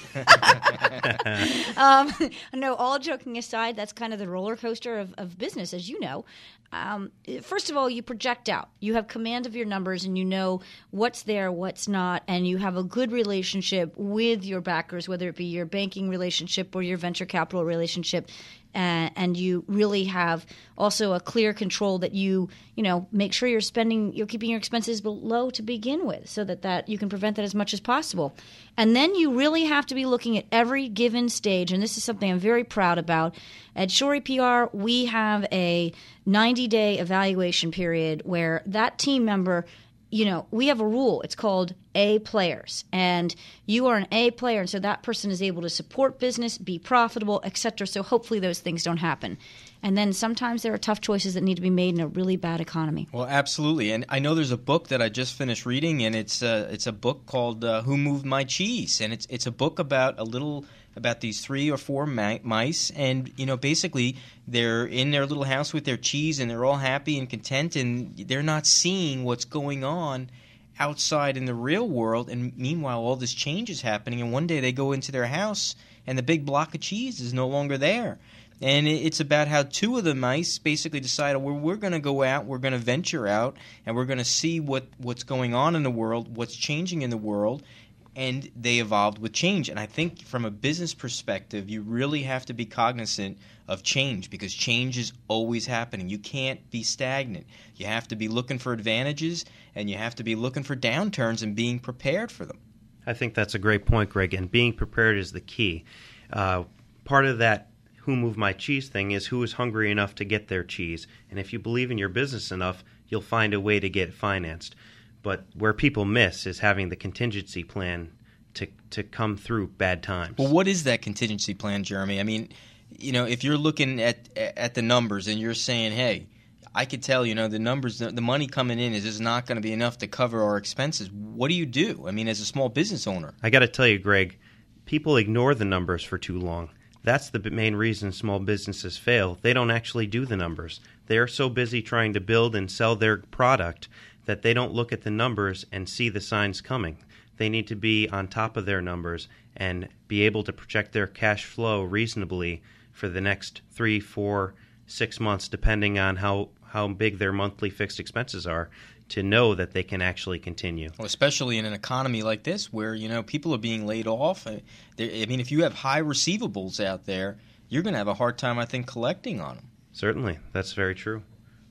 um, no, all joking aside, that's kind of the roller coaster of, of business, as you know. Um, first of all, you project out. You have command of your numbers, and you know what's there, what's not, and you have a good relationship with your backers, whether it be your banking relationship or your venture capital relationship. Uh, and you really have also a clear control that you, you know, make sure you're spending, you're keeping your expenses low to begin with, so that, that you can prevent that as much as possible. And then you really have to be looking at every given stage, and this is something I'm very proud about. At Shorey P R, we have a ninety-day evaluation period where that team member, you know, we have a rule. It's called A players, and you are an A player, and so that person is able to support business, be profitable, et cetera. So hopefully those things don't happen. And then sometimes there are tough choices that need to be made in a really bad economy. Well, absolutely. And I know there's a book that I just finished reading, and it's uh, it's a book called uh, Who Moved My Cheese? And it's it's a book about a little about these three or four mi- mice, and you know, basically they're in their little house with their cheese, and they're all happy and content, and they're not seeing what's going on outside in the real world. And meanwhile, all this change is happening, and one day they go into their house, and the big block of cheese is no longer there. And it's about how two of the mice basically decided, well, we're going to go out, we're going to venture out, and we're going to see what, what's going on in the world, what's changing in the world, and they evolved with change. And I think from a business perspective, you really have to be cognizant of change, because change is always happening. You can't be stagnant. You have to be looking for advantages, and you have to be looking for downturns and being prepared for them. I think that's a great point, Greg, and being prepared is the key. Uh, part of that Who Moved My Cheese thing is who is hungry enough to get their cheese. And if you believe in your business enough, you'll find a way to get it financed. But where people miss is having the contingency plan to to come through bad times. Well, what is that contingency plan, Jeremy? I mean, you know, if you're looking at at the numbers and you're saying, hey, I could tell, you know, the numbers, the, the money coming in is just not going to be enough to cover our expenses. What do you do? I mean, as a small business owner. I got to tell you, Greg, people ignore the numbers for too long. That's the main reason small businesses fail. They don't actually do the numbers. They're so busy trying to build and sell their product that they don't look at the numbers and see the signs coming. They need to be on top of their numbers and be able to project their cash flow reasonably for the next three, four, six months, depending on how, how big their monthly fixed expenses are, to know that they can actually continue. Well, especially in an economy like this where, you know, people are being laid off. I mean, if you have high receivables out there, you're going to have a hard time, I think, collecting on them. Certainly. That's very true.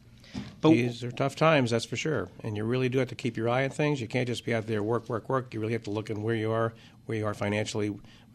But these are tough times, that's for sure. And you really do have to keep your eye on things. You can't just be out there work, work, work. You really have to look at where you are, where you are financially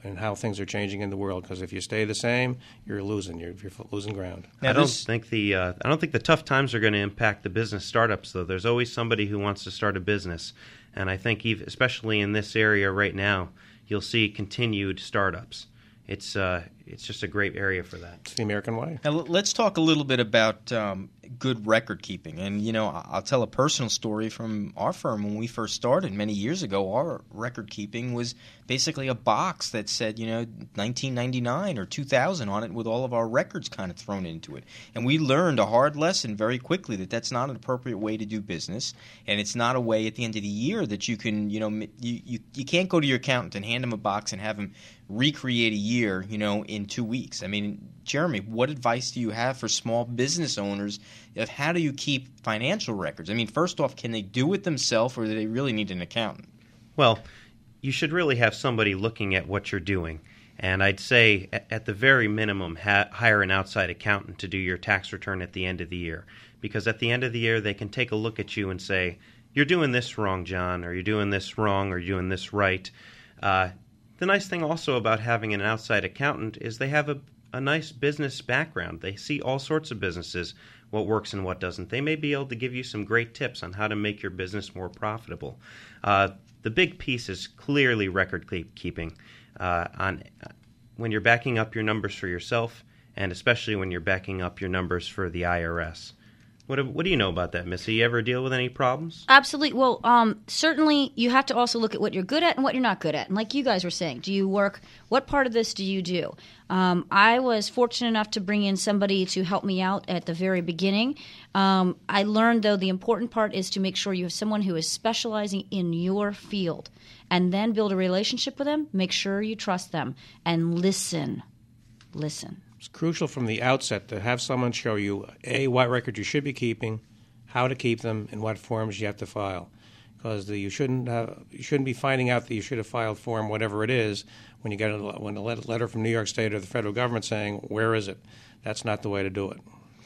and how things are changing in the world. Because if you stay the same, you're losing. You're, you're losing ground. Now, I don't think the uh, I don't think the tough times are going to impact the business startups, though. There's always somebody who wants to start a business, and I think even, especially in this area right now, you'll see continued startups. It's uh, it's just a great area for that. It's the American way. Now, let's talk a little bit about um, good record keeping. And, you know, I'll tell a personal story from our firm. When we first started many years ago, our record keeping was basically a box that said, you know, nineteen ninety-nine or two thousand on it with all of our records kind of thrown into it. And we learned a hard lesson very quickly that that's not an appropriate way to do business. And it's not a way at the end of the year that you can, you know, you, you, you can't go to your accountant and hand him a box and have him recreate a year, you know, in two weeks. I mean, Jeremy, what advice do you have for small business owners of how do you keep financial records? I mean, first off, can they do it themselves, or do they really need an accountant? Well, you should really have somebody looking at what you're doing. And I'd say, at the very minimum, ha- hire an outside accountant to do your tax return at the end of the year. Because at the end of the year, they can take a look at you and say, you're doing this wrong, John, or you're doing this wrong, or you're doing this right. Uh, the nice thing also about having an outside accountant is they have a, a nice business background. They see all sorts of businesses, what works and what doesn't. They may be able to give you some great tips on how to make your business more profitable. Uh, the big piece is clearly record keeping. Uh, on when you're backing up your numbers for yourself, and especially when you're backing up your numbers for the I R S. What, what do you know about that, Missy? You ever deal with any problems? Absolutely. Well, um, certainly you have to also look at what you're good at and what you're not good at. And like you guys were saying, do you work – what part of this do you do? Um, I was fortunate enough to bring in somebody to help me out at the very beginning. Um, I learned, though, the important part is to make sure you have someone who is specializing in your field, and then build a relationship with them. Make sure you trust them and listen. Listen. It's crucial from the outset to have someone show you, A, what records you should be keeping, how to keep them, and what forms you have to file. Because you shouldn't have, you shouldn't be finding out that you should have filed form whatever it is when you get a, when a letter from New York State or the federal government saying, where is it? That's not the way to do it.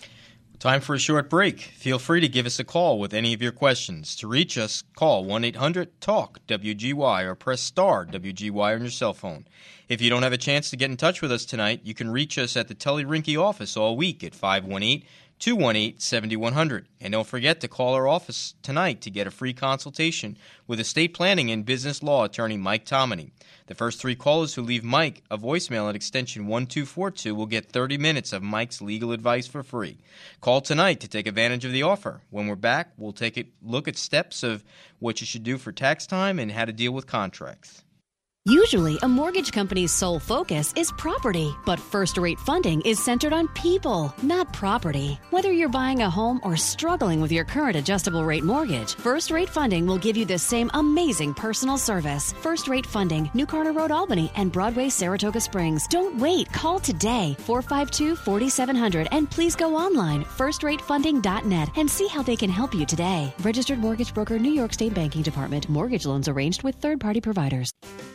Time for a short break. Feel free to give us a call with any of your questions. To reach us, call one eight hundred talk W G Y or press star W G Y on your cell phone. If you don't have a chance to get in touch with us tonight, you can reach us at the Tully Rinke office all week at five one eight, two one eight, seven one zero zero. And don't forget to call our office tonight to get a free consultation with estate planning and business law attorney Mike Tomany. The first three callers who leave Mike a voicemail at extension one two four two will get thirty minutes of Mike's legal advice for free. Call tonight to take advantage of the offer. When we're back, we'll take a look at steps of what you should do for tax time and how to deal with contracts. Usually, a mortgage company's sole focus is property, but First Rate Funding is centered on people, not property. Whether you're buying a home or struggling with your current adjustable rate mortgage, First Rate Funding will give you the same amazing personal service. First Rate Funding, New Carter Road, Albany, and Broadway, Saratoga Springs. Don't wait. Call today, four five two, four seven zero zero, and please go online, first rate funding dot net, and see how they can help you today. Registered Mortgage Broker, New York State Banking Department. Mortgage loans arranged with third-party providers.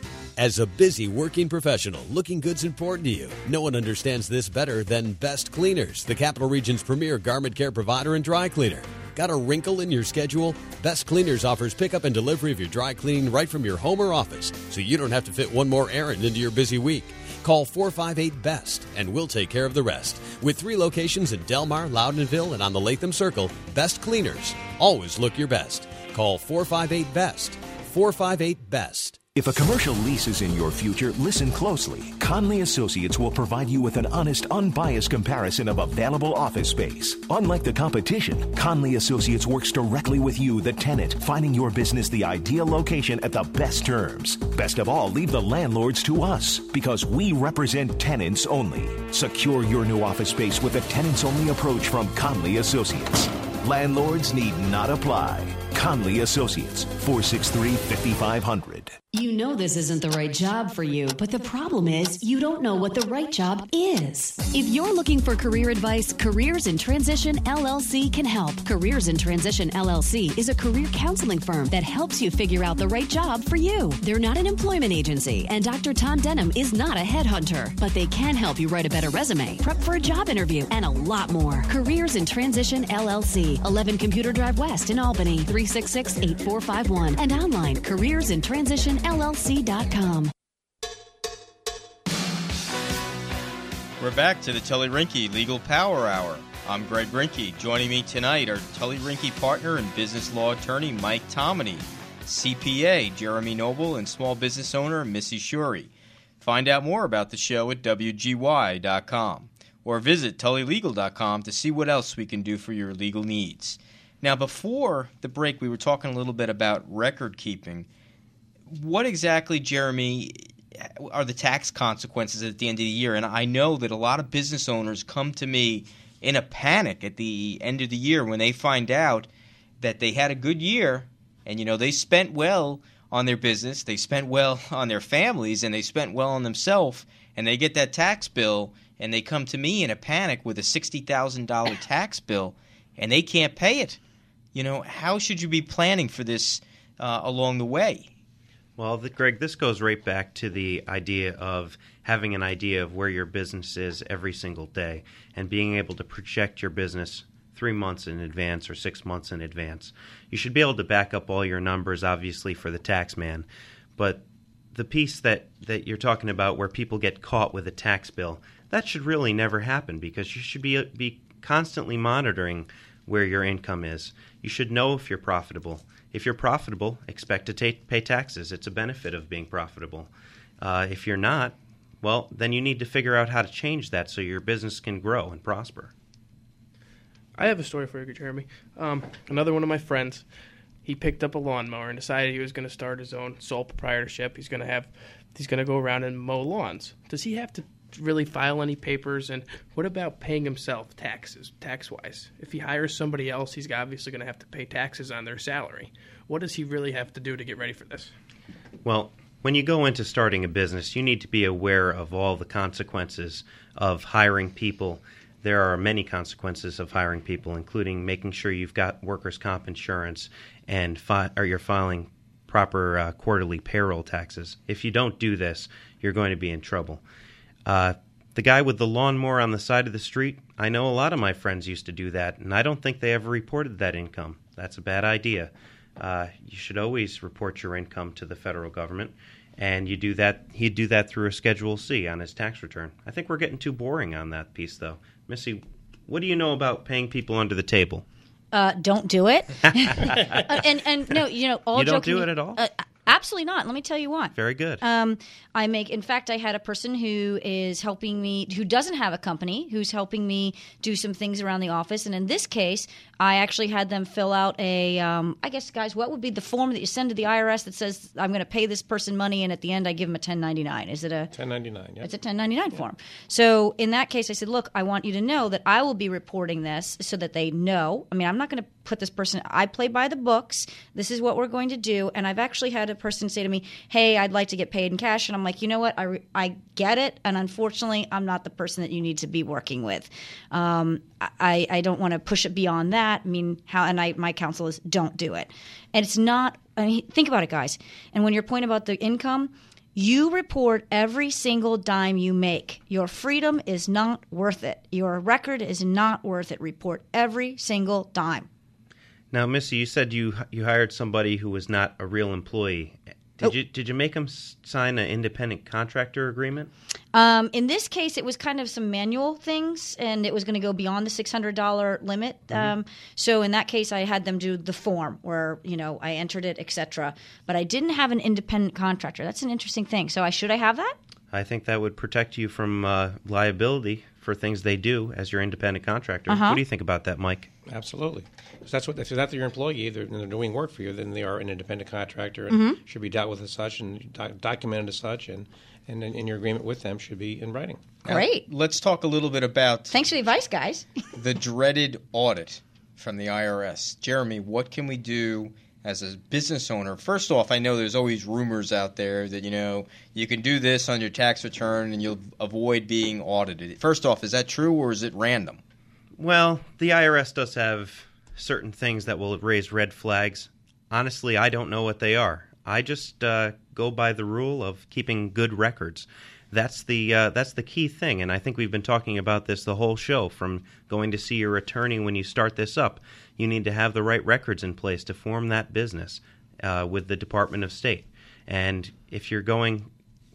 As a busy working professional, looking good's important to you. No one understands this better than Best Cleaners, the Capital Region's premier garment care provider and dry cleaner. Got a wrinkle in your schedule? Best Cleaners offers pickup and delivery of your dry cleaning right from your home or office, so you don't have to fit one more errand into your busy week. Call four five eight BEST, and we'll take care of the rest. With three locations in Del Mar, Loudonville, and on the Latham Circle, Best Cleaners. Always look your best. Call four five eight BEST. four five eight BEST. If a commercial lease is in your future, listen closely. Conley Associates will provide you with an honest, unbiased comparison of available office space. Unlike the competition, Conley Associates works directly with you, the tenant, finding your business the ideal location at the best terms. Best of all, leave the landlords to us, because we represent tenants only. Secure your new office space with a tenants-only approach from Conley Associates. Landlords need not apply. Conley Associates, four six three, five five zero zero. You know this isn't the right job for you, but the problem is you don't know what the right job is. If you're looking for career advice, Careers in Transition L L C can help. Careers in Transition L L C is a career counseling firm that helps you figure out the right job for you. They're not an employment agency, and Doctor Tom Denham is not a headhunter, but they can help you write a better resume, prep for a job interview, and a lot more. Careers in Transition L L C, eleven Computer Drive West in Albany, three six six, eight four five one, and online, careers in transition L L C dot com. We're back to the Tully Rinke Legal Power Hour. I'm Greg Rinke. Joining me tonight are Tully Rinke partner and business law attorney Mike Tomany, C P A Jeremy Noble, and small business owner Missy Shuri. Find out more about the show at W G Y dot com or visit Tully Legal dot com to see what else we can do for your legal needs. Now, before the break, we were talking a little bit about record keeping. What exactly, Jeremy, are the tax consequences at the end of the year? And I know that a lot of business owners come to me in a panic at the end of the year when they find out that they had a good year and, you know, they spent well on their business, they spent well on their families, and they spent well on themselves, and they get that tax bill and they come to me in a panic with a sixty thousand dollars tax bill and they can't pay it. You know, how should you be planning for this uh, along the way? Well, the, Greg, this goes right back to the idea of having an idea of where your business is every single day and being able to project your business three months in advance or six months in advance. You should be able to back up all your numbers, obviously, for the tax man. But the piece that, that you're talking about where people get caught with a tax bill, that should really never happen because you should be be constantly monitoring where your income is. You should know if you're profitable. If you're profitable, expect to ta- pay taxes. It's a benefit of being profitable. Uh, if you're not, well, then you need to figure out how to change that so your business can grow and prosper. I have a story for you, Jeremy. Um, another one of my friends, he picked up a lawnmower and decided he was going to start his own sole proprietorship. He's going to have, he's going to go around and mow lawns. Does he have to really file any papers? And what about paying himself taxes, tax-wise? If he hires somebody else, he's obviously going to have to pay taxes on their salary. What does he really have to do to get ready for this? Well, when you go into starting a business, you need to be aware of all the consequences of hiring people. There are many consequences of hiring people, including making sure you've got workers' comp insurance and fi- or you're filing proper uh, quarterly payroll taxes. If you don't do this, you're going to be in trouble. Uh, the guy with the lawnmower on the side of the street, I know a lot of my friends used to do that, and I don't think they ever reported that income. That's a bad idea. Uh, you should always report your income to the federal government, and you do that. He'd do that through a Schedule C on his tax return. I think we're getting too boring on that piece, though. Missy, what do you know about paying people under the table? Uh, don't do it. uh, and and no, you know, all you don't joking, do it at all. Uh, absolutely not. Let me tell you why. Very good. Um, I make. In fact, I had a person who is helping me, who doesn't have a company, who's helping me do some things around the office. And in this case, I actually had them fill out a. Um, I guess, guys, what would be the form that you send to the I R S that says I'm going to pay this person money, and at the end I give them a ten ninety-nine? Is it a ten ninety-nine? Yeah. It's a ten ninety-nine yeah. form. So in that case, I said, look, I want you to know that I will be reporting this so that they know. I mean, I'm not going to put this person. I play by the books. This is what we're going to do. And I've actually had a person say to me, hey, I'd like to get paid in cash. And I'm like, you know what? I, re- I get it. And unfortunately, I'm not the person that you need to be working with. Um, I, I don't want to push it beyond that. I mean, how, and I, my counsel is don't do it. And it's not, I mean, think about it, guys. And when your point about the income, you report every single dime you make. Your freedom is not worth it. Your record is not worth it. Report every single dime. Now, Missy, you said you you hired somebody who was not a real employee. Did oh. you did you make them sign an independent contractor agreement? Um, in this case, it was kind of some manual things, and it was going to go beyond the six hundred dollars limit. Mm-hmm. Um, so in that case, I had them do the form where, you know, I entered it, et cetera. But I didn't have an independent contractor. That's an interesting thing. So I should I have that? I think that would protect you from uh, liability for things they do as your independent contractor. Uh-huh. What do you think about that, Mike? Absolutely. Because that's what if that's your employee, they're, they're doing work for you, then they are an independent contractor and mm-hmm. should be dealt with as such and doc- documented as such, and and in your agreement with them should be in writing. Great. Now, let's talk a little bit about Thanks for the advice, guys. the dreaded audit from the I R S. Jeremy, what can we do as a business owner? First off, I know there's always rumors out there that, you know, you can do this on your tax return and you'll avoid being audited. First off, is that true or is it random? Well, the I R S does have certain things that will raise red flags. Honestly, I don't know what they are. I just uh, go by the rule of keeping good records. That's the uh, that's the key thing, and I think we've been talking about this the whole show, from going to see your attorney when you start this up. You need to have the right records in place to form that business uh, with the Department of State. And if you're going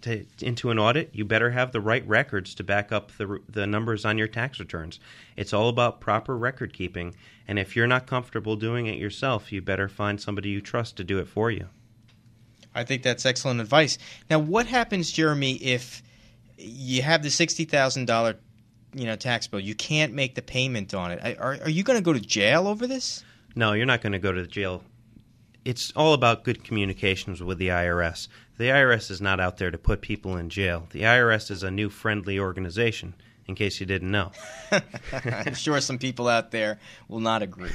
to, into an audit, you better have the right records to back up the the numbers on your tax returns. It's all about proper record keeping, and if you're not comfortable doing it yourself, you better find somebody you trust to do it for you. I think that's excellent advice. Now, what happens, Jeremy, if you have the sixty thousand dollars you know, tax bill, you can't make the payment on it? Are, are you going to go to jail over this? No, you're not going to go to jail. It's all about good communications with the I R S. The I R S is not out there to put people in jail. The I R S is a new friendly organization, in case you didn't know. I'm sure some people out there will not agree.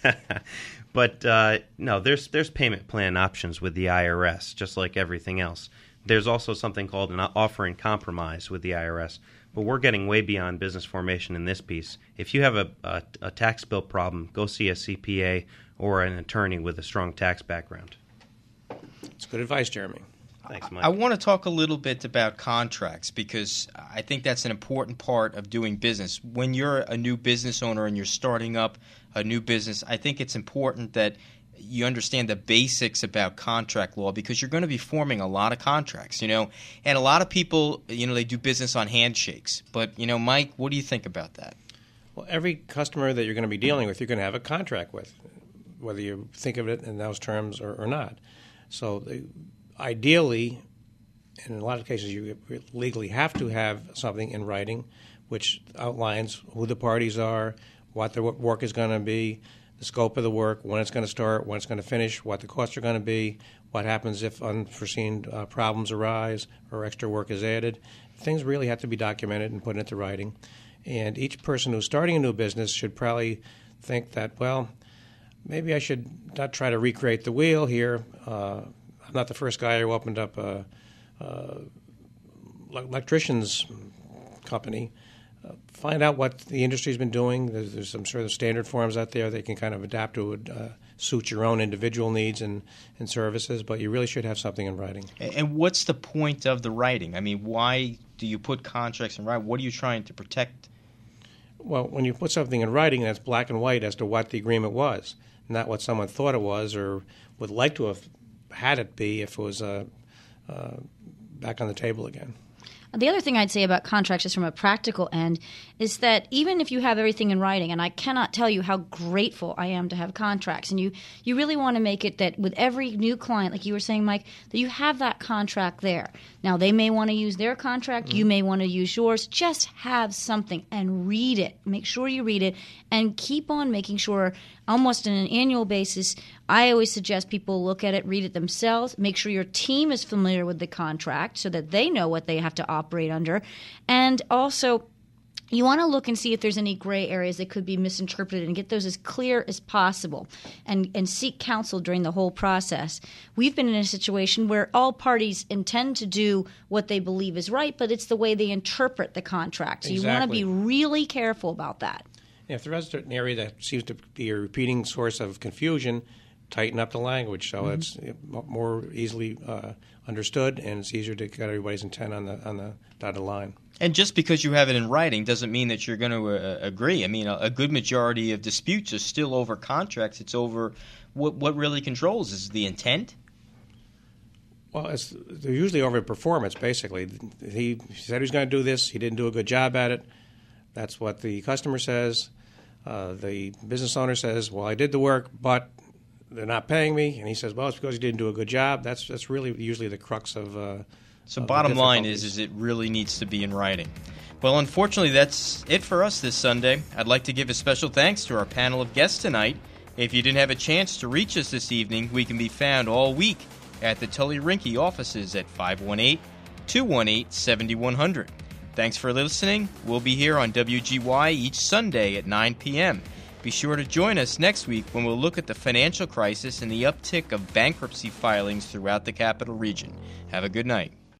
But uh, no, there's there's payment plan options with the I R S, just like everything else. There's also something called an offer in compromise with the I R S. But we're getting way beyond business formation in this piece. If you have a, a, a tax bill problem, go see a C P A or an attorney with a strong tax background. It's good advice, Jeremy. Thanks, Mike. I want to talk a little bit about contracts because I think that's an important part of doing business. When you're a new business owner and you're starting up a new business, I think it's important that you understand the basics about contract law because you're going to be forming a lot of contracts, you know. And a lot of people, you know, they do business on handshakes. But, you know, Mike, what do you think about that? Well, every customer that you're going to be dealing with, you're going to have a contract with, whether you think of it in those terms or, or not. So the, ideally, in a lot of cases, you legally have to have something in writing which outlines who the parties are, what the work is going to be, the scope of the work, when it's going to start, when it's going to finish, what the costs are going to be, what happens if unforeseen uh, problems arise or extra work is added. Things really have to be documented and put into writing. And each person who's starting a new business should probably think that, well, maybe I should not try to recreate the wheel here. Uh, I'm not the first guy who opened up a, a electrician's company. Uh, find out what the industry's been doing. There's, there's some sort of standard forms out there that you can kind of adapt to uh, suit your own individual needs and, and services, but you really should have something in writing. And what's the point of the writing? I mean, why do you put contracts in writing? What are you trying to protect? Well, when you put something in writing, that's black and white as to what the agreement was, not what someone thought it was or would like to have had it be if it was uh, uh, back on the table again. The other thing I'd say about contracts is from a practical end is that even if you have everything in writing, and I cannot tell you how grateful I am to have contracts, and you, you really want to make it that with every new client, like you were saying, Mike, that you have that contract there. Now, they may want to use their contract. Mm-hmm. You may want to use yours. Just have something and read it. Make sure you read it and keep on making sure almost on an annual basis. I always suggest people look at it, read it themselves, make sure your team is familiar with the contract so that they know what they have to operate under. And also, you want to look and see if there's any gray areas that could be misinterpreted and get those as clear as possible and, and seek counsel during the whole process. We've been in a situation where all parties intend to do what they believe is right, but it's the way they interpret the contract. So Exactly. You want to be really careful about that. If there is an area that seems to be a repeating source of confusion, tighten up the language so mm-hmm. it's more easily uh, understood and it's easier to get everybody's intent on the on the dotted line. And just because you have it in writing doesn't mean that you're going to uh, agree. I mean, a, a good majority of disputes are still over contracts. It's over what what really controls is the intent. Well, it's, they're usually over performance, basically. He said he was going to do this. He didn't do a good job at it. That's what the customer says. Uh, the business owner says, well, I did the work, but they're not paying me. And he says, well, it's because you didn't do a good job. That's that's really usually the crux of uh, So of bottom line is, is it really needs to be in writing. Well, unfortunately, that's it for us this Sunday. I'd like to give a special thanks to our panel of guests tonight. If you didn't have a chance to reach us this evening, we can be found all week at the Tully Rinke offices at five one eight, two one eight, seven one zero zero. Thanks for listening. We'll be here on W G Y each Sunday at nine p.m. Be sure to join us next week when we'll look at the financial crisis and the uptick of bankruptcy filings throughout the capital region. Have a good night.